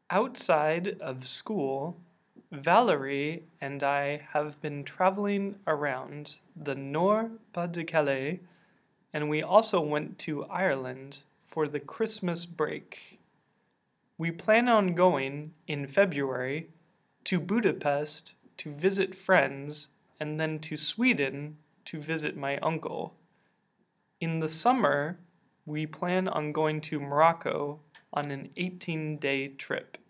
Outside of school, Valerie and I have been traveling around the Nord-Pas-de-Calais, and we also went to Ireland for the Christmas break. We plan on going in February to Budapest to visit friends and then to Sweden to visit my uncle. In the summer, we plan on going to Morocco on an 18-day trip.